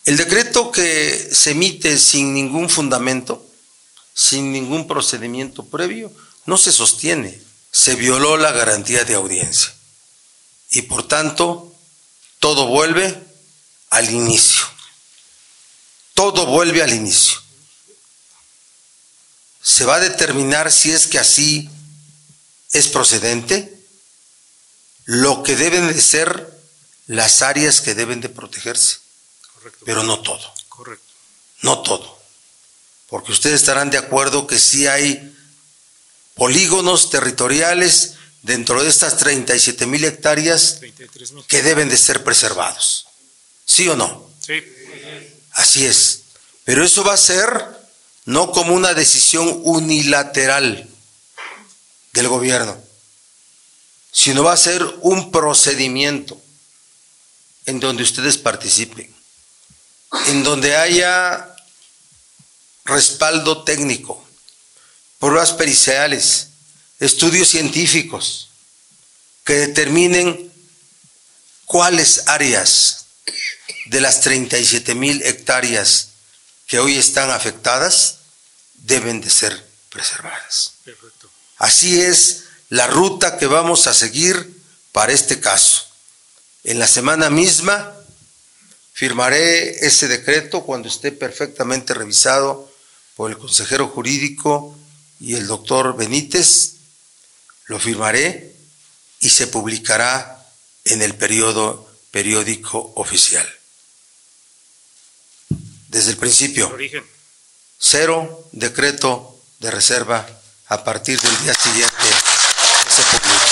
El decreto que se emite sin ningún fundamento, sin ningún procedimiento previo, no se sostiene. Se violó la garantía de audiencia y por tanto todo vuelve al inicio. Todo vuelve al inicio. Se va a determinar si es que así es procedente lo que deben de ser las áreas que deben de protegerse. Correcto. Pero no todo. Correcto. No todo. Porque ustedes estarán de acuerdo que sí hay polígonos territoriales dentro de estas 37,000 hectáreas que deben de ser preservados. ¿Sí o no? Sí. Así es. Pero eso va a ser no como una decisión unilateral del gobierno, sino va a ser un procedimiento en donde ustedes participen, en donde haya respaldo técnico, pruebas periciales, estudios científicos que determinen cuáles áreas de las 37,000 hectáreas que hoy están afectadas deben de ser preservadas. Perfecto. Así es la ruta que vamos a seguir para este caso. En la semana misma firmaré ese decreto cuando esté perfectamente revisado por el consejero jurídico y el doctor Benítez. Lo firmaré y se publicará en el periódico oficial. Desde el principio, cero decreto de reserva a partir del día siguiente que se publique.